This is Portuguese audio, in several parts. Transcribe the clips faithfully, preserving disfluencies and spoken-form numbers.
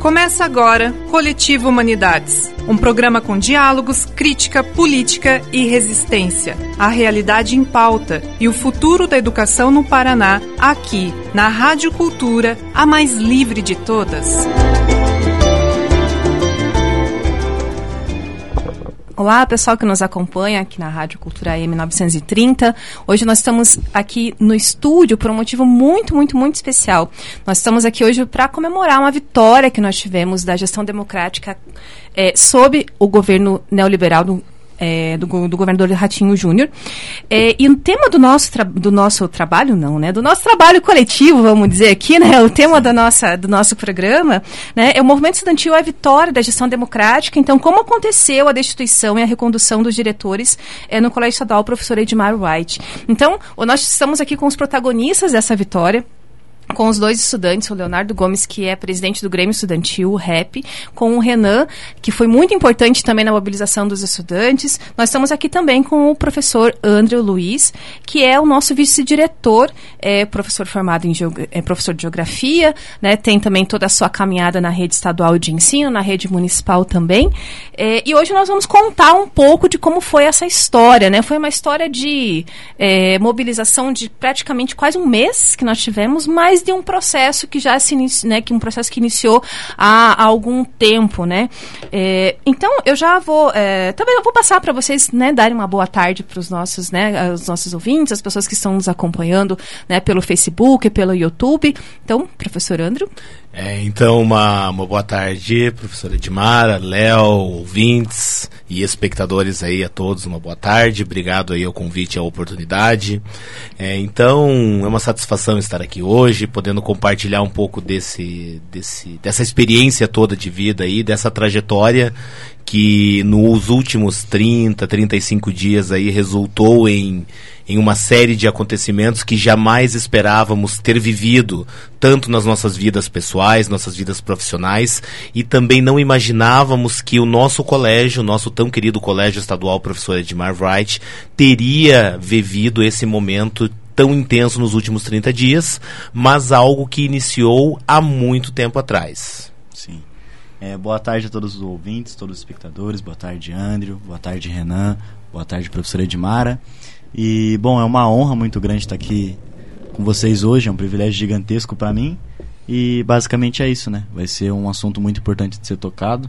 Começa agora Coletivo Humanidades, um programa com diálogos, crítica, política e resistência. A realidade em pauta e o futuro da educação no Paraná, aqui, na Rádio Cultura, a mais livre de todas. Olá, pessoal que nos acompanha aqui na Rádio Cultura A M novecentos e trinta. Hoje nós estamos aqui no estúdio por um motivo muito, muito, muito especial. Nós estamos aqui hoje para comemorar uma vitória que nós tivemos da gestão democrática é, sob o governo neoliberal do É, do, do governador Ratinho Júnior. É, e o tema do nosso, tra- do nosso trabalho, não, né? Do nosso trabalho coletivo, vamos dizer aqui, né? O tema da nossa, do nosso programa, né? É o movimento estudantil, a vitória da gestão democrática. Então, como aconteceu a destituição e a recondução dos diretores é, no Colégio Estadual Professor Edmar Wright. Então, nós estamos aqui com os protagonistas dessa vitória, com os dois estudantes, o Leonardo Gomes, que é presidente do Grêmio Estudantil, o R E P, com o Renan, que foi muito importante também na mobilização dos estudantes. Nós estamos aqui também com o professor André Luiz, que é o nosso vice-diretor, é professor formado em geog- é professor de geografia, né, tem também toda a sua caminhada na rede estadual de ensino, na rede municipal também. É, e hoje nós vamos contar um pouco de como foi essa história, né? Foi uma história de é, mobilização de praticamente quase um mês que nós tivemos, mas de um processo que já se inici, né, que um processo que iniciou há, há algum tempo, né? É, então eu já vou é, também eu vou passar para vocês, né, darem uma boa tarde para os nossos, né, os nossos ouvintes, as pessoas que estão nos acompanhando, né, pelo Facebook, pelo YouTube. Então, professor André. É, então, uma, uma boa tarde, professora Edmara, Léo, ouvintes e espectadores aí a todos, uma boa tarde, obrigado aí ao convite e à oportunidade. É, então, é uma satisfação estar aqui hoje, podendo compartilhar um pouco desse, desse, dessa experiência toda de vida aí, dessa trajetória que nos últimos trinta, trinta e cinco dias aí resultou em, em uma série de acontecimentos que jamais esperávamos ter vivido, tanto nas nossas vidas pessoais, nossas vidas profissionais, e também não imaginávamos que o nosso colégio, o nosso tão querido Colégio Estadual Professor Edmar Wright, teria vivido esse momento tão intenso nos últimos trinta dias, mas algo que iniciou há muito tempo atrás. Sim. É, boa tarde a todos os ouvintes, todos os espectadores, boa tarde, André, boa tarde, Renan, boa tarde, professora Edmara. E, bom, é uma honra muito grande estar aqui com vocês hoje, é um privilégio gigantesco para mim. E, basicamente, é isso, né? Vai ser um assunto muito importante de ser tocado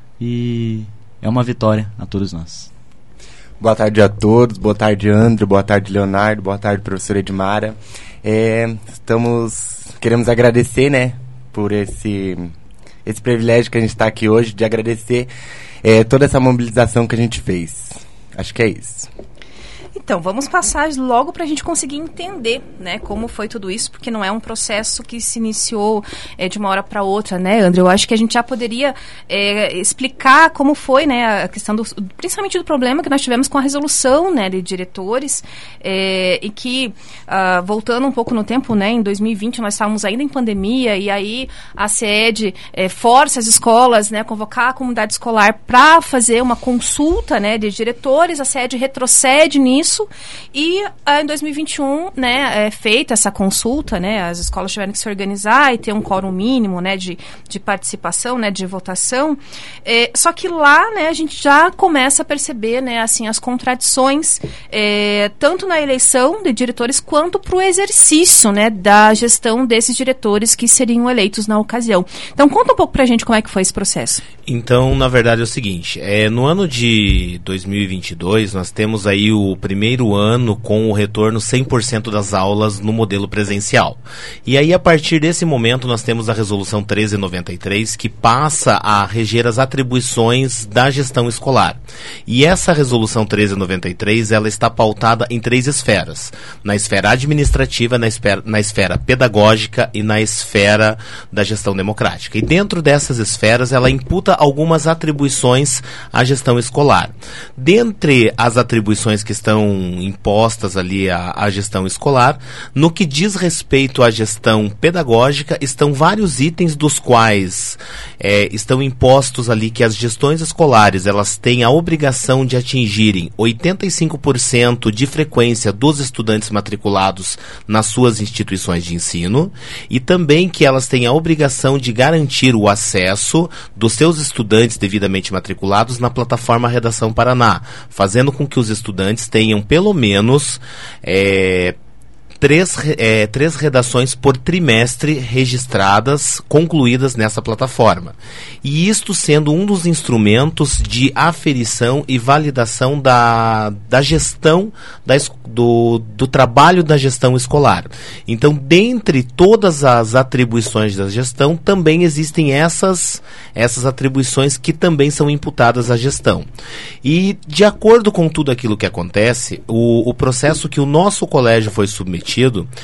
e é uma vitória a todos nós. Boa tarde a todos, boa tarde, André, boa tarde, Leonardo, boa tarde, professora Edmara. É, estamos, queremos agradecer, né, por esse... esse privilégio que a gente está aqui hoje, de agradecer é, toda essa mobilização que a gente fez. Acho que é isso. Então, vamos passar logo para a gente conseguir entender, né, como foi tudo isso, porque não é um processo que se iniciou é, de uma hora para outra, né, André? Eu acho que a gente já poderia é, explicar como foi, né, a questão, do, principalmente do problema que nós tivemos com a resolução, né, de diretores, é, e que, uh, voltando um pouco no tempo, né, em dois mil e vinte nós estávamos ainda em pandemia, e aí a C E D é, força as escolas, né, a convocar a comunidade escolar para fazer uma consulta, né, de diretores, a C E D retrocede nisso. E uh, em dois mil e vinte e um, né, é feita essa consulta, né, as escolas tiveram que se organizar e ter um quórum mínimo, né, de, de participação, né, de votação. É, só que lá, né, a gente já começa a perceber, né, assim, as contradições, é, tanto na eleição de diretores quanto para o exercício, né, da gestão desses diretores que seriam eleitos na ocasião. Então, conta um pouco pra gente como é que foi esse processo. Então, na verdade é o seguinte, é, no ano de dois mil e vinte e dois, nós temos aí o primeiro ano com o retorno cem por cento das aulas no modelo presencial. E aí, a partir desse momento, nós temos a Resolução treze noventa e três, que passa a reger as atribuições da gestão escolar. E essa Resolução treze noventa e três, ela está pautada em três esferas. Na esfera administrativa, na esfera, na esfera pedagógica e na esfera da gestão democrática. E dentro dessas esferas, ela imputa algumas atribuições à gestão escolar. Dentre as atribuições que estão são impostas ali à, à gestão escolar. No que diz respeito à gestão pedagógica, estão vários itens dos quais é, estão impostos ali que as gestões escolares elas têm a obrigação de atingirem oitenta e cinco por cento de frequência dos estudantes matriculados nas suas instituições de ensino e também que elas têm a obrigação de garantir o acesso dos seus estudantes devidamente matriculados na plataforma Redação Paraná, fazendo com que os estudantes tenham pelo menos é, Três, é, três redações por trimestre registradas, concluídas nessa plataforma. E isto sendo um dos instrumentos de aferição e validação da, da gestão da, do, do trabalho da gestão escolar. Então, dentre todas as atribuições da gestão, também existem essas, essas atribuições que também são imputadas à gestão. E, de acordo com tudo aquilo que acontece, o, o processo que o nosso colégio foi submetido,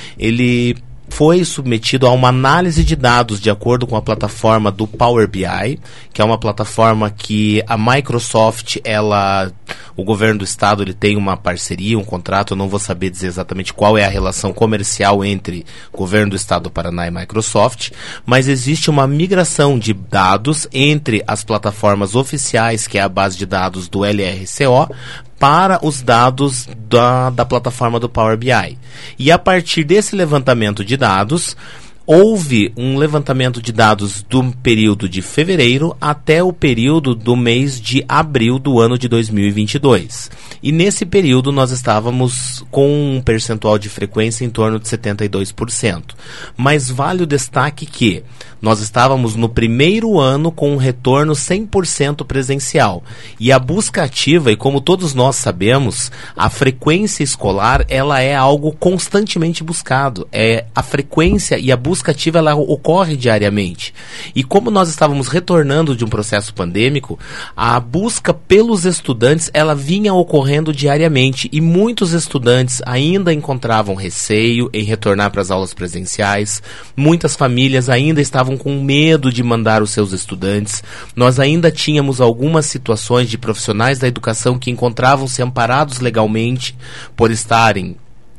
ele foi submetido a uma análise de dados de acordo com a plataforma do Power B I, que é uma plataforma que a Microsoft, ela, o governo do estado, ele tem uma parceria, um contrato, eu não vou saber dizer exatamente qual é a relação comercial entre o governo do estado do Paraná e Microsoft, mas existe uma migração de dados entre as plataformas oficiais, que é a base de dados do L R C O, para os dados da, da plataforma do Power B I. E a partir desse levantamento de dados, houve um levantamento de dados do período de fevereiro até o período do mês de abril do ano de dois mil e vinte e dois. E nesse período nós estávamos com um percentual de frequência em torno de setenta e dois por cento. Mas vale o destaque que nós estávamos no primeiro ano com um retorno cem por cento presencial. E a busca ativa, e como todos nós sabemos, a frequência escolar ela é algo constantemente buscado. É a frequência e a busca ativa ela ocorre diariamente. E como nós estávamos retornando de um processo pandêmico, a busca pelos estudantes ela vinha ocorrendo diariamente e muitos estudantes ainda encontravam receio em retornar para as aulas presenciais. Muitas famílias ainda estavam com medo de mandar os seus estudantes. Nós ainda tínhamos algumas situações de profissionais da educação que encontravam-se amparados legalmente por estarem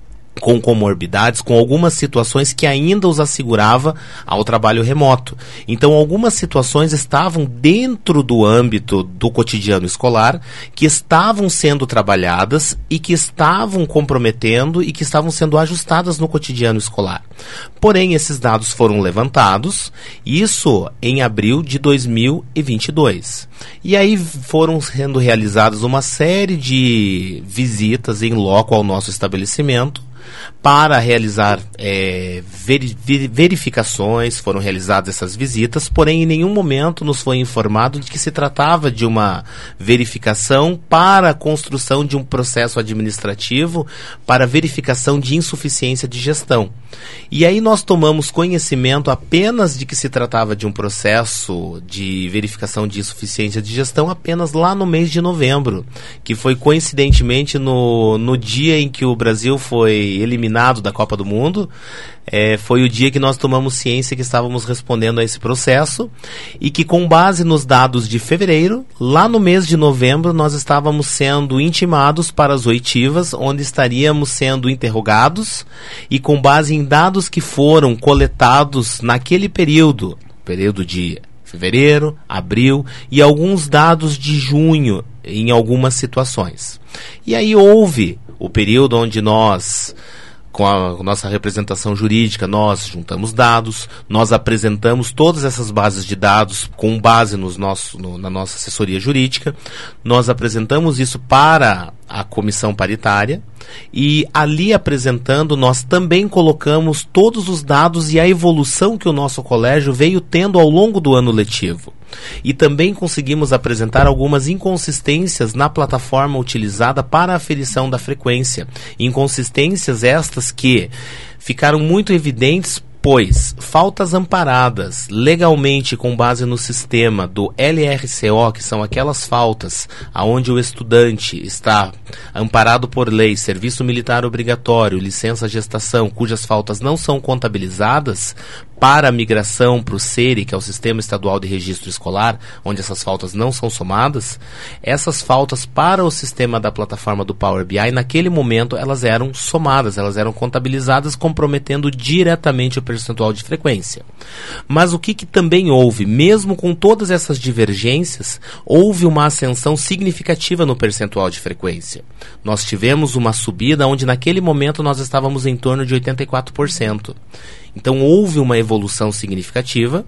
com comorbidades, com algumas situações que ainda os assegurava ao trabalho remoto. Então, algumas situações estavam dentro do âmbito do cotidiano escolar, que estavam sendo trabalhadas e que estavam comprometendo e que estavam sendo ajustadas no cotidiano escolar. Porém, esses dados foram levantados, isso em abril de dois mil e vinte e dois. E aí foram sendo realizadas uma série de visitas em loco ao nosso estabelecimento, para realizar é, veri- verificações. Foram realizadas essas visitas, porém em nenhum momento nos foi informado de que se tratava de uma verificação para a construção de um processo administrativo para verificação de insuficiência de gestão. E aí nós tomamos conhecimento apenas de que se tratava de um processo de verificação de insuficiência de gestão apenas lá no mês de novembro, que foi coincidentemente no, no dia em que o Brasil foi eliminado da Copa do Mundo. É, foi o dia que nós tomamos ciência que estávamos respondendo a esse processo e que, com base nos dados de fevereiro, lá no mês de novembro nós estávamos sendo intimados para as oitivas, onde estaríamos sendo interrogados e com base em dados que foram coletados naquele período, período de fevereiro, abril e alguns dados de junho em algumas situações. E aí houve o período onde nós, com a nossa representação jurídica, nós juntamos dados, nós apresentamos todas essas bases de dados com base nos nossos, no, na nossa assessoria jurídica, nós apresentamos isso para a comissão paritária e ali apresentando nós também colocamos todos os dados e a evolução que o nosso colégio veio tendo ao longo do ano letivo. E também conseguimos apresentar algumas inconsistências na plataforma utilizada para a aferição da frequência. Inconsistências estas que ficaram muito evidentes, pois faltas amparadas legalmente com base no sistema do L R C O, que são aquelas faltas aonde o estudante está amparado por lei, serviço militar obrigatório, licença gestação, cujas faltas não são contabilizadas, para a migração para o SERI, que é o Sistema Estadual de Registro Escolar, onde essas faltas não são somadas, essas faltas para o sistema da plataforma do Power B I, naquele momento, elas eram somadas, elas eram contabilizadas, comprometendo diretamente o percentual de frequência. Mas o que, que também houve? Mesmo com todas essas divergências, houve uma ascensão significativa no percentual de frequência. Nós tivemos uma subida onde naquele momento nós estávamos em torno de oitenta e quatro por cento. Então houve uma evolução significativa,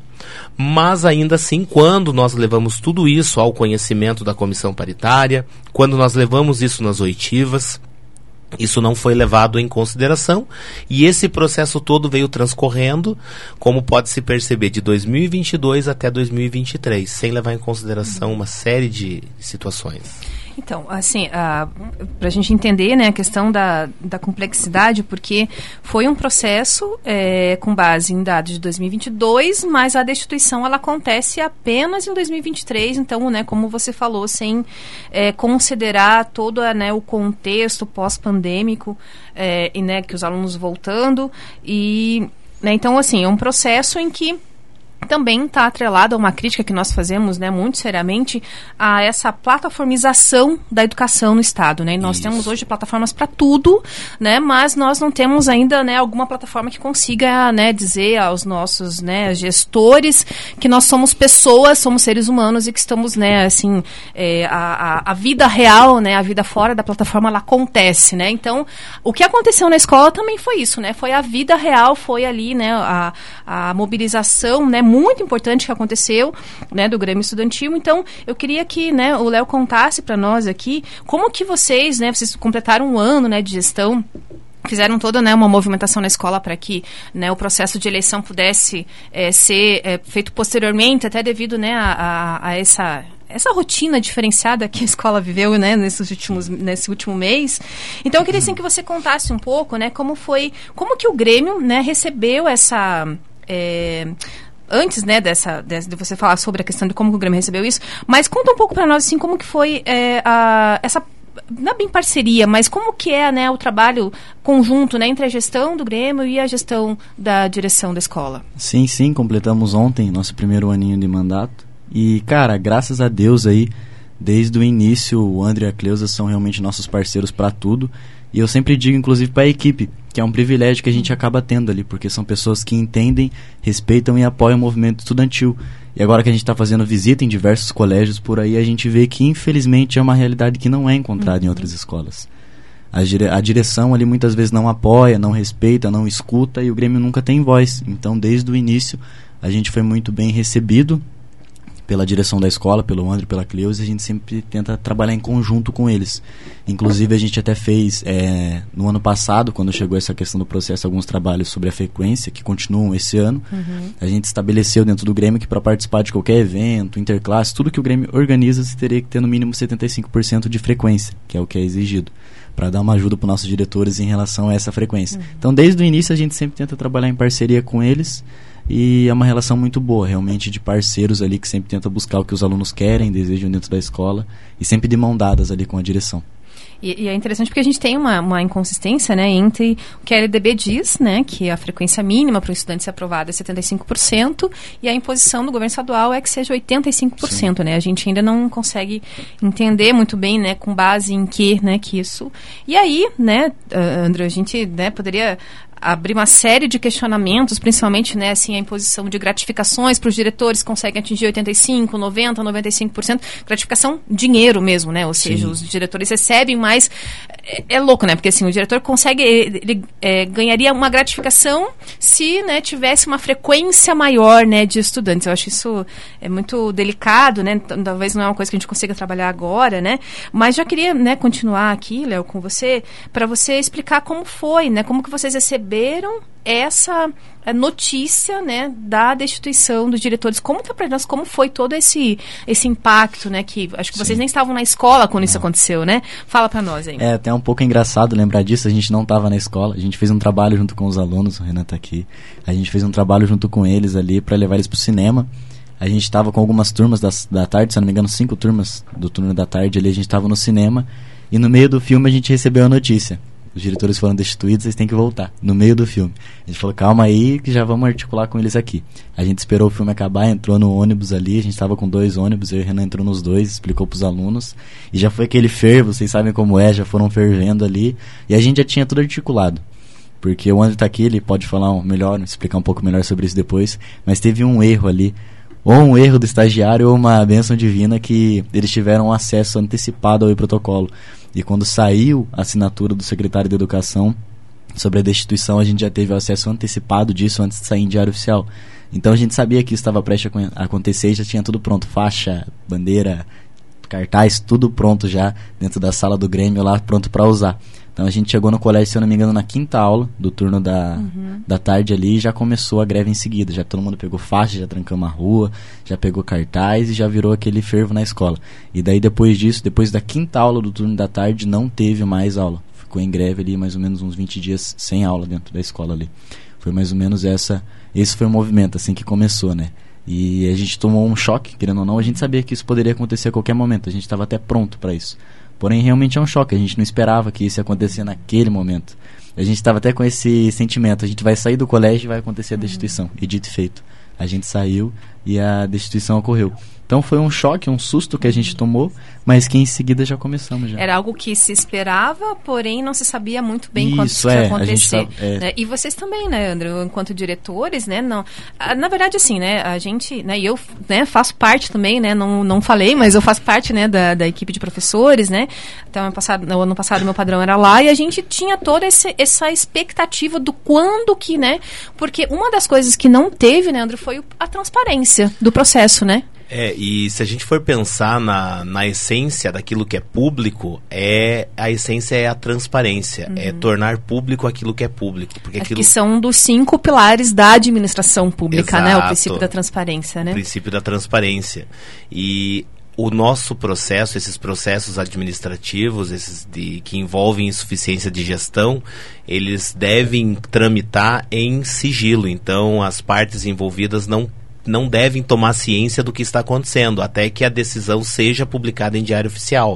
mas ainda assim, quando nós levamos tudo isso ao conhecimento da comissão paritária, quando nós levamos isso nas oitivas, isso não foi levado em consideração e esse processo todo veio transcorrendo, como pode se perceber, de dois mil e vinte e dois até dois mil e vinte e três, sem levar em consideração uma série de situações. Então, assim, para a gente entender, né, a questão da, da complexidade, porque foi um processo é, com base em dados de dois mil e vinte e dois, mas a destituição ela acontece apenas em dois mil e vinte e três, então, né, como você falou, sem é, considerar todo, né, o contexto pós-pandêmico, é, e, né, que os alunos voltando, e, né, então, assim, é um processo em que também está atrelado a uma crítica que nós fazemos, né, muito seriamente, a essa plataformização da educação no Estado, né? E nós Isso. temos hoje plataformas para tudo, né, mas nós não temos ainda, né, alguma plataforma que consiga, né, dizer aos nossos, né, gestores que nós somos pessoas, somos seres humanos e que estamos, né, assim, é, a, a, a vida real, né, a vida fora da plataforma, ela acontece, né? Então, o que aconteceu na escola também foi isso, né? Foi a vida real, foi ali, né, a, a mobilização, né, muito importante que aconteceu, né, do Grêmio Estudantil. Então, eu queria que, né, o Léo contasse para nós aqui como que vocês, né, vocês completaram um ano, né, de gestão, fizeram toda, né, uma movimentação na escola para que, né, o processo de eleição pudesse é, ser é, feito posteriormente, até devido, né, a, a, a essa... essa rotina diferenciada que a escola viveu, né, nesses últimos, nesse último mês. Então, eu queria, assim, que você contasse um pouco, né, como foi, como que o Grêmio, né, recebeu essa... É, antes, né, dessa, dessa, de você falar sobre a questão de como o Grêmio recebeu isso, mas conta um pouco para nós, assim, como que foi é, a, essa, não é bem parceria, mas como que é, né, o trabalho conjunto, né, entre a gestão do Grêmio e a gestão da direção da escola? Sim, sim, completamos ontem nosso primeiro aninho de mandato e, cara, graças a Deus aí, desde o início, o André e a Cleusa são realmente nossos parceiros para tudo e eu sempre digo, inclusive, para a equipe, que é um privilégio que a gente acaba tendo ali, porque são pessoas que entendem, respeitam e apoiam o movimento estudantil. E agora que a gente está fazendo visita em diversos colégios por aí, a gente vê que infelizmente é uma realidade que não é encontrada uhum. em outras escolas. A, dire- a direção ali muitas vezes não apoia, não respeita, não escuta e o Grêmio nunca tem voz. Então desde o início a gente foi muito bem recebido pela direção da escola, pelo André e pela Cleusa, e a gente sempre tenta trabalhar em conjunto com eles. Inclusive, a gente até fez, é, no ano passado, quando chegou essa questão do processo, alguns trabalhos sobre a frequência, que continuam esse ano. Uhum. A gente estabeleceu dentro do Grêmio que para participar de qualquer evento, interclasse, tudo que o Grêmio organiza, você teria que ter no mínimo setenta e cinco por cento de frequência, que é o que é exigido, para dar uma ajuda para os nossos diretores em relação a essa frequência. Uhum. Então, desde o início, a gente sempre tenta trabalhar em parceria com eles, e é uma relação muito boa, realmente, de parceiros ali que sempre tenta buscar o que os alunos querem, desejam dentro da escola e sempre de mão dadas ali com a direção. E, e é interessante porque a gente tem uma, uma inconsistência, né, entre o que a L D B diz, né, que a frequência mínima para o estudante ser aprovado é setenta e cinco por cento e a imposição do governo estadual é que seja oitenta e cinco por cento, Sim. né? A gente ainda não consegue entender muito bem, né, com base em que, né, que isso... E aí, né, André, a gente, né, poderia abrir uma série de questionamentos, principalmente, né, assim, a imposição de gratificações para os diretores que conseguem atingir oitenta e cinco por cento, noventa por cento, noventa e cinco por cento, gratificação dinheiro mesmo, né, ou seja, Sim. os diretores recebem mais, é, é louco, né, porque assim, o diretor consegue, ele, ele é, ganharia uma gratificação se, né, tivesse uma frequência maior, né, de estudantes. Eu acho isso é muito delicado, né, talvez não é uma coisa que a gente consiga trabalhar agora, né, mas já queria, né, continuar aqui, Léo, com você, para você explicar como foi, né, como que vocês receberam essa notícia, né, da destituição dos diretores. Como que para nós, como foi todo esse esse impacto, né, que acho que Sim. vocês nem estavam na escola quando não. isso aconteceu, né? Fala para nós aí. É até um pouco engraçado lembrar disso, a gente não estava na escola, a gente fez um trabalho junto com os alunos, o Renan tá aqui, a gente fez um trabalho junto com eles ali para levar eles pro cinema. A gente estava com algumas turmas das, da tarde, se eu não me engano, cinco turmas do turno da tarde ali, a gente estava no cinema e no meio do filme a gente recebeu a notícia. os diretores foram destituídos, vocês têm que voltar, no meio do filme. A gente falou, calma aí, que já vamos articular com eles aqui. A gente esperou o filme acabar, entrou no ônibus ali, a gente tava com dois ônibus, eu e o Renan entrou nos dois, explicou pros alunos, e já foi aquele fervo, vocês sabem como é, já foram fervendo ali, e a gente já tinha tudo articulado. Porque o André tá aqui, ele pode falar um melhor, explicar um pouco melhor sobre isso depois, mas teve um erro ali, ou um erro do estagiário ou uma bênção divina que eles tiveram acesso antecipado ao e-protocolo. E quando saiu a assinatura do secretário de Educação sobre a destituição, a gente já teve o acesso antecipado disso antes de sair em diário oficial. Então a gente sabia que isso estava prestes a acontecer e já tinha tudo pronto, faixa, bandeira, cartaz, tudo pronto já dentro da sala do Grêmio lá, pronto para usar. Então a gente chegou no colégio, se eu não me engano, na quinta aula do turno da, uhum. da tarde ali, e já começou a greve em seguida. Já todo mundo pegou faixa, já trancamos a rua, já pegou cartaz e já virou aquele fervo na escola. E daí depois disso, depois da quinta aula do turno da tarde, não teve mais aula. Ficou em greve ali mais ou menos uns vinte dias sem aula dentro da escola ali. Foi mais ou menos essa, esse foi o movimento assim que começou, né? E a gente tomou um choque, querendo ou não, a gente sabia que isso poderia acontecer a qualquer momento, a gente estava até pronto para isso. Porém, realmente é um choque, a gente não esperava que isso ia acontecer naquele momento. A gente estava até com esse sentimento, a gente vai sair do colégio e vai acontecer a destituição. E dito e feito, a gente saiu e a destituição ocorreu. Então foi um choque, um susto que a gente tomou, mas que em seguida já começamos. Já. Era algo que se esperava, porém não se sabia muito bem isso, quando isso é, ia acontecer. Tá, é. Né? E vocês também, né, André, enquanto diretores, né? Não, na verdade, assim, né, a gente, né, eu né, faço parte também, né, não, não falei, mas eu faço parte, né, da, da equipe de professores, né? Então, ano passado, no ano passado, meu padrão era lá e a gente tinha toda esse, essa expectativa do quando que, né? Porque uma das coisas que não teve, né, André, foi a transparência do processo, né? É, e se a gente for pensar na, na essência daquilo que é público, é, a essência é a transparência, uhum. é tornar público aquilo que é público. Porque aquilo... que são um dos cinco pilares da administração pública, Exato. né? O princípio da transparência, né? O princípio da transparência. E o nosso processo, esses processos administrativos, esses de, que envolvem insuficiência de gestão, eles devem tramitar em sigilo. Então, as partes envolvidas não não devem tomar ciência do que está acontecendo, até que a decisão seja publicada em diário oficial.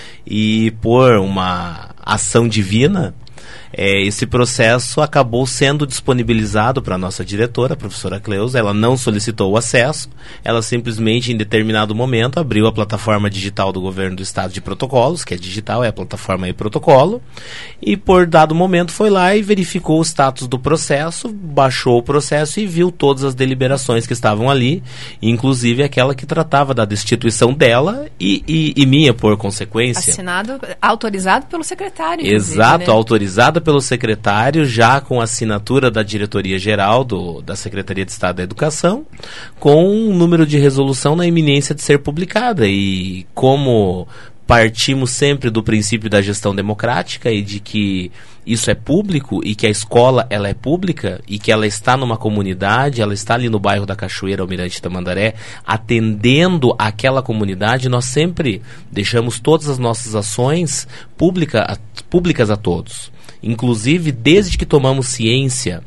E por uma ação divina, é, esse processo acabou sendo disponibilizado para a nossa diretora, a professora Cleusa. Ela não solicitou o acesso, ela simplesmente, em determinado momento, abriu a plataforma digital do Governo do Estado de Protocolos, que é digital, é a plataforma e-protocolo, e por dado momento foi lá e verificou o status do processo, baixou o processo e viu todas as deliberações que estavam ali, inclusive aquela que tratava da destituição dela e, e, e minha, por consequência. Assinado, autorizado pelo secretário. Exato, né? autorizada pelo secretário, já com assinatura da diretoria-geral do, da Secretaria de Estado da Educação, com um número de resolução na iminência de ser publicada. E como partimos sempre do princípio da gestão democrática e de que isso é público e que a escola ela é pública e que ela está numa comunidade, ela está ali no bairro da Cachoeira, Almirante Tamandaré, atendendo aquela comunidade, nós sempre deixamos todas as nossas ações pública, públicas a todos. Inclusive, desde que tomamos ciência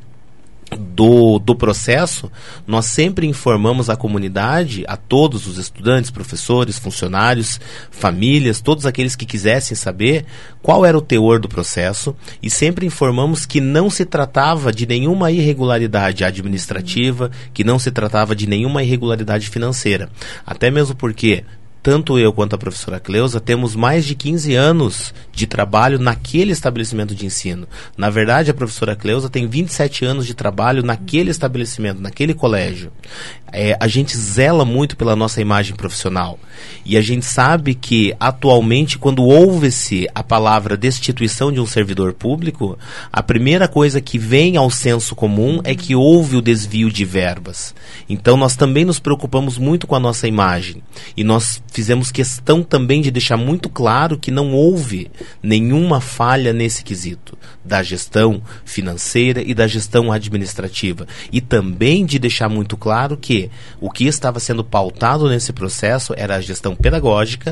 do, do processo, nós sempre informamos a comunidade, a todos os estudantes, professores, funcionários, famílias, todos aqueles que quisessem saber qual era o teor do processo, e sempre informamos que não se tratava de nenhuma irregularidade administrativa, que não se tratava de nenhuma irregularidade financeira. Até mesmo porque tanto eu quanto a professora Cleusa temos mais de quinze anos de trabalho naquele estabelecimento de ensino. Na verdade, a professora Cleusa tem vinte e sete anos de trabalho naquele estabelecimento, naquele colégio. É, a gente zela muito pela nossa imagem profissional. E a gente sabe que, atualmente, quando ouve-se a palavra destituição de um servidor público, a primeira coisa que vem ao senso comum é que houve o desvio de verbas. Então, nós também nos preocupamos muito com a nossa imagem. E nós fizemos questão também de deixar muito claro que não houve nenhuma falha nesse quesito da gestão financeira e da gestão administrativa. E também de deixar muito claro que o que estava sendo pautado nesse processo era a gestão pedagógica,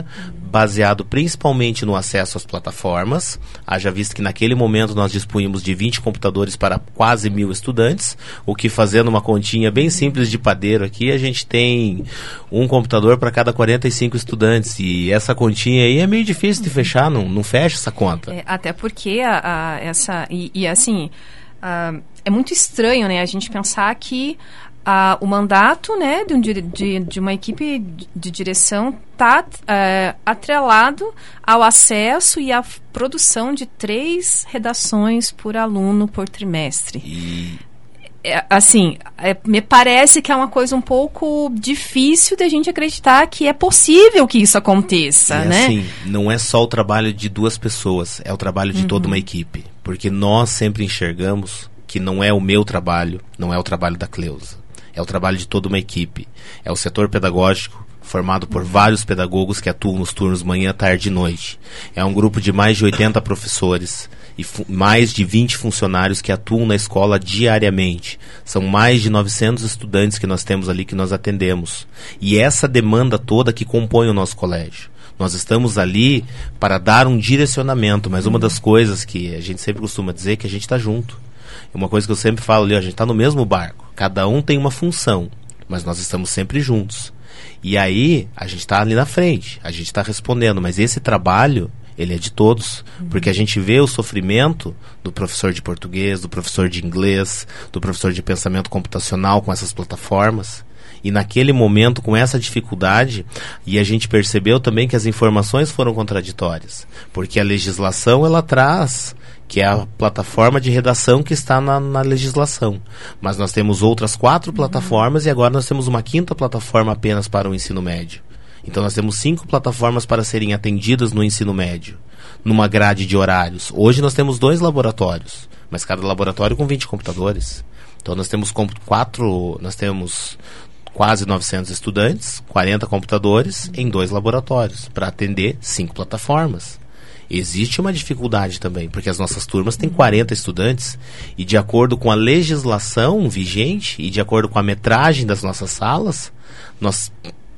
baseado principalmente no acesso às plataformas, haja visto que naquele momento nós dispunhamos de vinte computadores para quase mil estudantes, o que, fazendo uma continha bem simples de padeiro aqui, a gente tem um computador para cada quarenta e cinco estudantes, e essa continha aí é meio difícil de fechar, não, não fecha essa conta. É, até porque a, a, essa, e, e assim, a, é muito estranho, né, a gente pensar que Uh, o mandato, né, de, um, de, de uma equipe de direção está uh, atrelado ao acesso e à produção de três redações por aluno por trimestre. E... É, assim, é, me parece que é uma coisa um pouco difícil da gente acreditar que é possível que isso aconteça, é né? Assim, não é só o trabalho de duas pessoas, é o trabalho de uhum. toda uma equipe. Porque nós sempre enxergamos que não é o meu trabalho, não é o trabalho da Cleusa. É o trabalho de toda uma equipe. É o setor pedagógico, formado por vários pedagogos que atuam nos turnos manhã, tarde e noite. É um grupo de mais de oitenta professores e mais de vinte funcionários que atuam na escola diariamente. São mais de novecentos estudantes que nós temos ali, que nós atendemos. E essa demanda toda que compõe o nosso colégio. Nós estamos ali para dar um direcionamento, mas uma das coisas que a gente sempre costuma dizer é que a gente está junto. Uma coisa que eu sempre falo ali, ó, a gente está no mesmo barco. Cada um tem uma função, mas nós estamos sempre juntos. E aí, a gente está ali na frente, a gente está respondendo, mas esse trabalho, ele é de todos. Uhum. Porque a gente vê o sofrimento do professor de português, do professor de inglês, do professor de pensamento computacional com essas plataformas. E naquele momento, com essa dificuldade, e a gente percebeu também que as informações foram contraditórias. Porque a legislação, ela traz... que é a plataforma de redação que está na, na legislação. Mas nós temos outras quatro uhum. plataformas e agora nós temos uma quinta plataforma apenas para o ensino médio. Então nós temos cinco plataformas para serem atendidas no ensino médio, numa grade de horários. Hoje nós temos dois laboratórios, mas cada laboratório com vinte computadores. Então nós temos quatro, nós temos quase novecentos estudantes, quarenta computadores em dois laboratórios, para atender cinco plataformas. Existe uma dificuldade também, porque as nossas turmas têm quarenta estudantes e, de acordo com a legislação vigente e de acordo com a metragem das nossas salas, nós,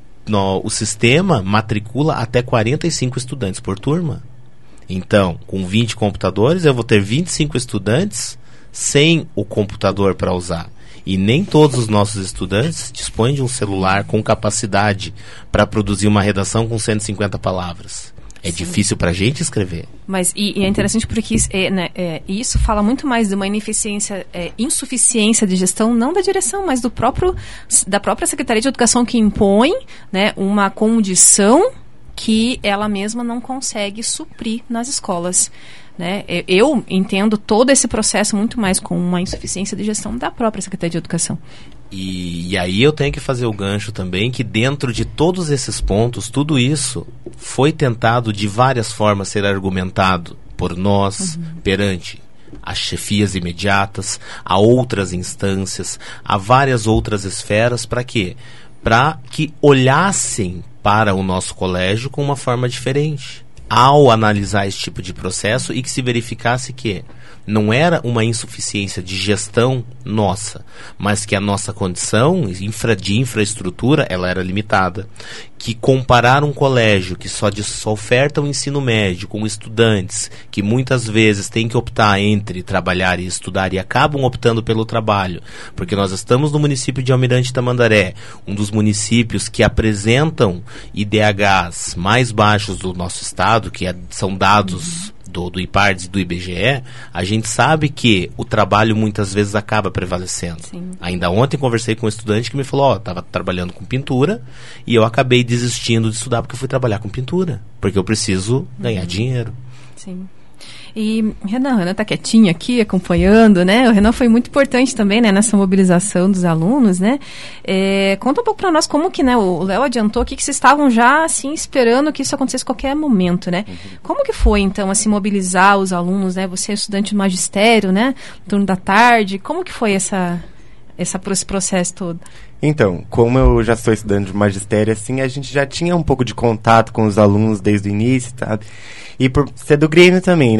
no, o sistema matricula até quarenta e cinco estudantes por turma. Então, com vinte computadores, eu vou ter vinte e cinco estudantes sem o computador para usar. E nem todos os nossos estudantes dispõem de um celular com capacidade para produzir uma redação com cento e cinquenta palavras. É Sim. difícil para a gente escrever. Mas e, e é interessante porque isso, é, né, é, isso fala muito mais de uma ineficiência, é, insuficiência de gestão, não da direção, mas do próprio, da própria Secretaria de Educação, que impõe, né, uma condição que ela mesma não consegue suprir nas escolas. Né? Eu entendo todo esse processo muito mais com uma insuficiência de gestão da própria Secretaria de Educação. E, e aí eu tenho que fazer o gancho também, que dentro de todos esses pontos, tudo isso foi tentado de várias formas ser argumentado por nós, uhum. perante as chefias imediatas, a outras instâncias, a várias outras esferas, para quê? Para que olhassem para o nosso colégio com uma forma diferente ao analisar esse tipo de processo, e que se verificasse que não era uma insuficiência de gestão nossa, mas que a nossa condição infra, de infraestrutura ela era limitada. Que comparar um colégio que só, de, só oferta o ensino médio com estudantes que muitas vezes têm que optar entre trabalhar e estudar e acabam optando pelo trabalho, porque nós estamos no município de Almirante Tamandaré, um dos municípios que apresentam I D Hs mais baixos do nosso estado, que é, são dados do, do IPARDES e do I B G E, a gente sabe que o trabalho muitas vezes acaba prevalecendo. Sim. Ainda ontem conversei com um estudante que me falou, ó, estava trabalhando com pintura e eu acabei desistindo de estudar porque eu fui trabalhar com pintura, porque eu preciso ganhar uhum. dinheiro. Sim. E Renan, Renan está quietinho aqui, acompanhando, né? O Renan foi muito importante também, né, nessa mobilização dos alunos, né? É, conta um pouco para nós como que, né, o Léo adiantou aqui que vocês estavam já, assim, esperando que isso acontecesse a qualquer momento, né? Uhum. Como que foi, então, assim, mobilizar os alunos, né? Você é estudante do magistério, né? No turno da tarde, como que foi essa, essa, esse processo todo? Então, como eu já sou estudante de magistério, assim, a gente já tinha um pouco de contato com os alunos desde o início, tá? E por ser do Grêmio também, né?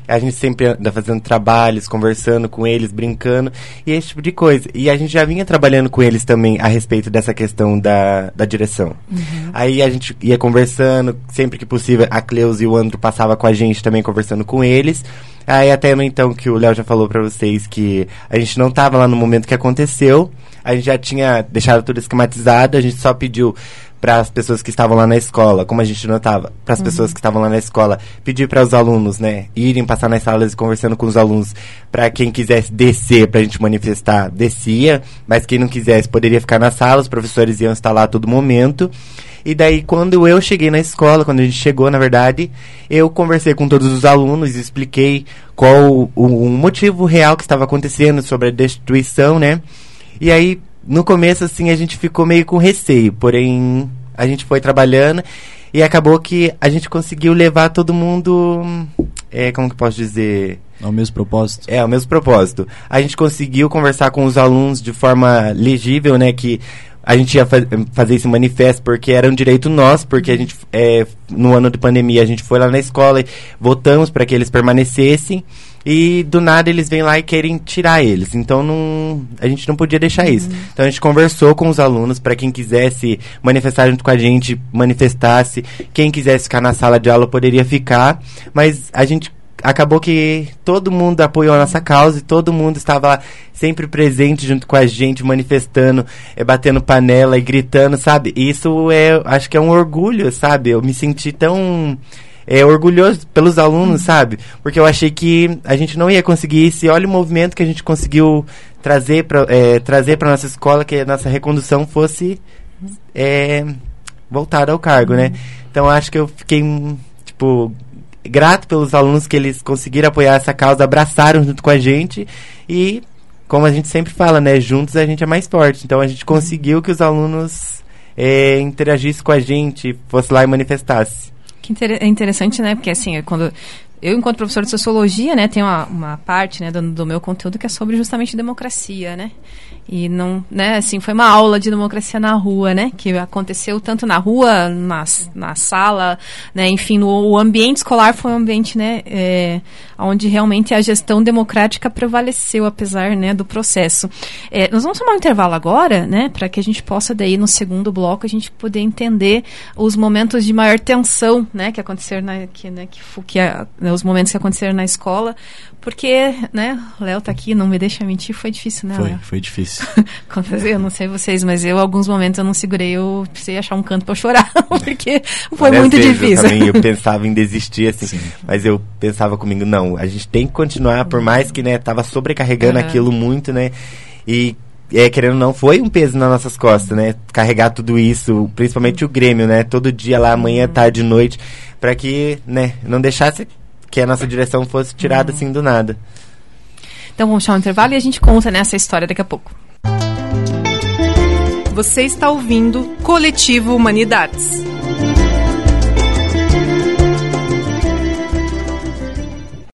a gente sempre anda fazendo trabalhos, conversando com eles, brincando, e esse tipo de coisa. E a gente já vinha trabalhando com eles também a respeito dessa questão da, da direção. Uhum. Aí a gente ia conversando, sempre que possível, a Cleusa e o Andro passava com a gente também conversando com eles. Aí até no então que o Léo já falou pra vocês que a gente não tava lá no momento que aconteceu, a gente já tinha deixado tudo esquematizado, a gente só pediu para as pessoas que estavam lá na escola, como a gente não estava, para as uhum. pessoas que estavam lá na escola, pedir para os alunos, né, irem passar nas salas e conversando com os alunos, para quem quisesse descer para a gente manifestar, descia, mas quem não quisesse poderia ficar na sala, os professores iam estar lá a todo momento. E daí, quando eu cheguei na escola, quando a gente chegou, na verdade, eu conversei com todos os alunos e expliquei qual o, o motivo real que estava acontecendo sobre a destituição, né? E aí, no começo, assim, a gente ficou meio com receio, porém, a gente foi trabalhando e acabou que a gente conseguiu levar todo mundo, é, como que eu posso dizer... Ao mesmo propósito. É, ao mesmo propósito. A gente conseguiu conversar com os alunos de forma legível, né, que... A gente ia fa- fazer esse manifesto porque era um direito nosso, porque a gente, é, no ano de pandemia, a gente foi lá na escola e votamos para que eles permanecessem, e do nada eles vêm lá e querem tirar eles. Então, não, a gente não podia deixar uhum. isso. Então, a gente conversou com os alunos para quem quisesse manifestar junto com a gente, manifestasse. Quem quisesse ficar na sala de aula poderia ficar, mas a gente... Acabou que todo mundo apoiou a nossa causa e todo mundo estava sempre presente junto com a gente, manifestando, é, batendo panela e gritando, sabe? E isso é, acho que é um orgulho, sabe? Eu me senti tão é, orgulhoso pelos alunos, sabe? Porque eu achei que a gente não ia conseguir isso. E olha o movimento que a gente conseguiu trazer para é, trazer para nossa escola, que a nossa recondução fosse é, voltada ao cargo, né? Então acho que eu fiquei, tipo... grato pelos alunos que eles conseguiram apoiar essa causa, abraçaram junto com a gente e, como a gente sempre fala, né, juntos a gente é mais forte. Então a gente conseguiu que os alunos é, interagissem com a gente, fosse lá e manifestasse. Que inter- é interessante, né, porque assim, quando... Eu, enquanto professor de sociologia, né, tenho uma, uma parte, né, do, do meu conteúdo que é sobre justamente democracia, né? E não, né, assim, foi uma aula de democracia na rua, né? Que aconteceu tanto na rua, na, na sala, né? Enfim, no, o ambiente escolar foi um ambiente, né, é, onde realmente a gestão democrática prevaleceu, apesar, né, do processo. É, nós vamos tomar um intervalo agora, né? Para que a gente possa, daí, no segundo bloco, a gente poder entender os momentos de maior tensão, né? Que aconteceram, na, que, né, que, que a, os momentos que aconteceram na escola, porque, né, o Léo tá aqui, não me deixa mentir, foi difícil, né, Foi, Léo? foi difícil. Eu não sei vocês, mas eu, alguns momentos, eu não segurei, eu precisei achar um canto pra eu chorar, porque foi Várias muito vezes difícil. Eu também eu pensava em desistir, assim, Sim. mas eu pensava comigo, não, a gente tem que continuar, por mais que, né, tava sobrecarregando uhum. aquilo muito, né, e... É, querendo ou não, foi um peso nas nossas costas, né? Carregar tudo isso, principalmente o Grêmio, né? Todo dia lá, manhã, tarde, noite, para que, né, não deixasse que a nossa direção fosse tirada assim do nada. Então vamos chamar um intervalo e a gente conta nessa história daqui a pouco. Você está ouvindo Coletivo Humanidades.